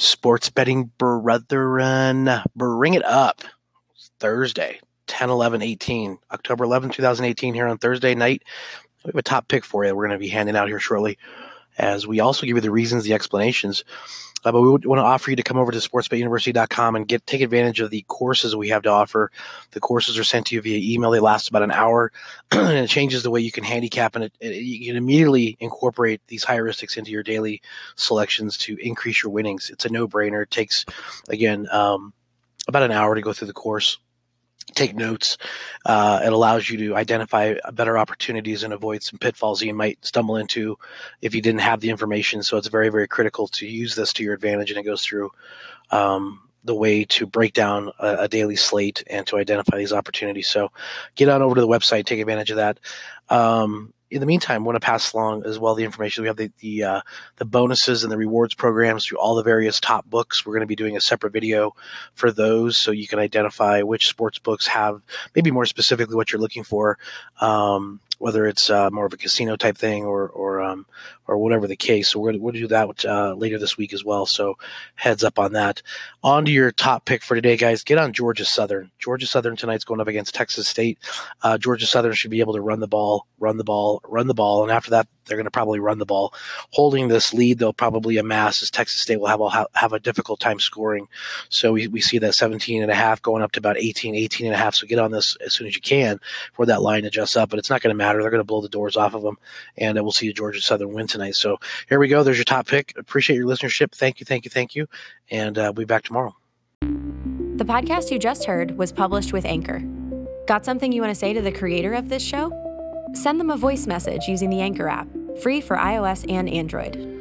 Sports betting brethren, bring it up. It's Thursday, 10/11/18, October 11th, 2018, here on Thursday night. We have a top pick for you we're going to be handing out here shortly, as we also give you the reasons, the explanations. But we want to offer you to come over to sportsbetuniversity.com and take advantage of the courses we have to offer. The courses are sent to you via email. They last about an hour, and it changes the way you can handicap, and you can immediately incorporate these high heuristics into your daily selections to increase your winnings. It's a no-brainer. It takes, again, about an hour to go through the course. Take notes. It allows you to identify better opportunities and avoid some pitfalls that you might stumble into if you didn't have the information. So it's very, very critical to use this to your advantage, and it goes through the way to break down a daily slate and to identify these opportunities. So get on over to the website, take advantage of that. In the meantime, I want to pass along as well the information. We have the bonuses and the rewards programs through all the various top books. We're going to be doing a separate video for those, so you can identify which sports books have maybe more specifically what you're looking for, whether it's more of a casino type thing or whatever the case. So we'll do that later this week as well. So heads up on that. On to your top pick for today, guys. Get on Georgia Southern. Georgia Southern tonight's going up against Texas State. Georgia Southern should be able to run the ball, and after that, they're going to probably run the ball. Holding this lead, they'll probably amass, as Texas State will have a difficult time scoring. So we see that 17.5 going up to about 18.5. So get on this as soon as you can before that line adjusts up. But it's not going to matter. They're going to blow the doors off of them, and we'll see Georgia Southern win tonight. So here we go. There's your top pick. Appreciate your listenership. Thank you. And we'll be back tomorrow. The podcast you just heard was published with Anchor. Got something you want to say to the creator of this show? Send them a voice message using the Anchor app, free for iOS and Android.